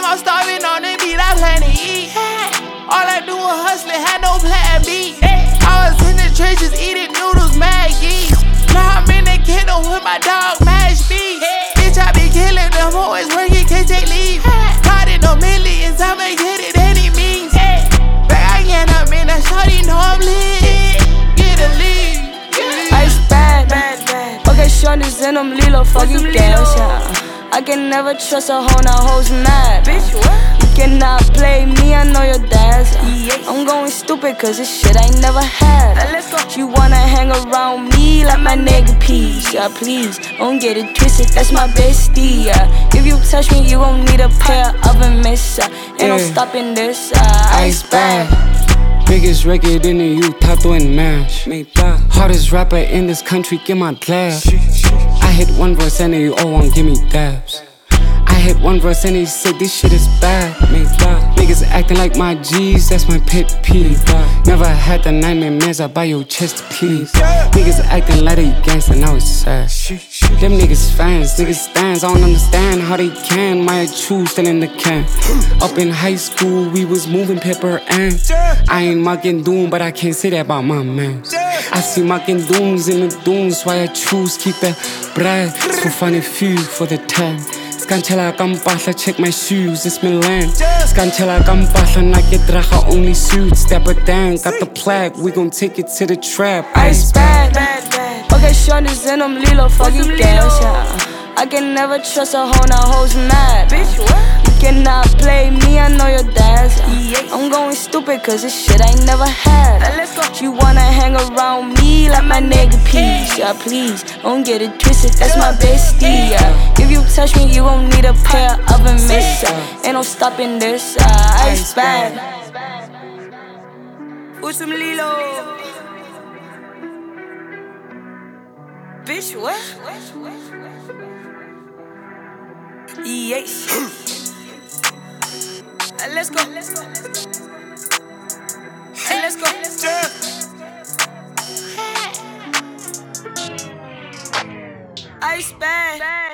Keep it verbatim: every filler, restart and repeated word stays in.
I'm starving on the beat, I plan to eat. All I do was hustling, had no plan B. I was in the trenches eating noodles, Maggie. Now I'm in the kingdom with my dog, Mash B. Bitch, I be killing them, always working, can't take leave. Caught in no millions, I'ma get it any means. Back again, I'm in that shorty, know I'm lit. Get a lead. Ice bad, bad, bad. Okay, shorties in them Lilo, fuck you girls, yeah. I can never trust a hoe, now hoes mad. Bitch, what? You cannot play me, I know your dad's. Yeah. I'm going stupid cause this shit I ain't never had. Now let's go. You wanna hang around me like my nigga Peace, yeah, please. Don't get it twisted, that's my bestie, yeah. If you touch me, you gon' need a pair of a miss, uh, Ain't Yeah. no stopping this, uh, Ice bad. Biggest record in the youth, Tato and Mash. Hardest rapper in this country, get my glass. I hit one verse and they all won't give me dabs. I hit one verse and they said this shit is bad. Niggas acting like my G's, that's my pet peeve. Never had the nightmare mans, I buy your chest, please. Niggas acting like they gangsta, now it's sad. Them niggas fans, niggas stands, I don't understand how they can. Maya Chu still in the can. Up in high school, we was moving pepper and I ain't mucking doom, but I can't say that about my man. I see mucking dooms in the dooms, why I choose keep the bread. It's for funny few for the ten. Scanchela kampahla, check my shoes, it's Milan. Scanchela kampahla, na get draga only suits. Step it down, got the plaque, we gon' take it to the trap. Ice bad, bad, bad. Okay, shorties in them Lilo, fuck you girls, yeah. I can never trust a hoe, now hoes mad. Bitch, what? You cannot play me, I know your dad's. Yeah. I'm going stupid cause this shit I ain't never had. Now let's go. You wanna hang around me like my nigga Peace, yeah, please. Don't get it twisted, that's my bestie, yeah. If you touch me, you gon' need a pair of a miss, uh, Ain't no stopping this, uh, ice bad. With some Lilo. Bitch, what? Yes. Uh, let's go. Hey, let's go. Ice bad.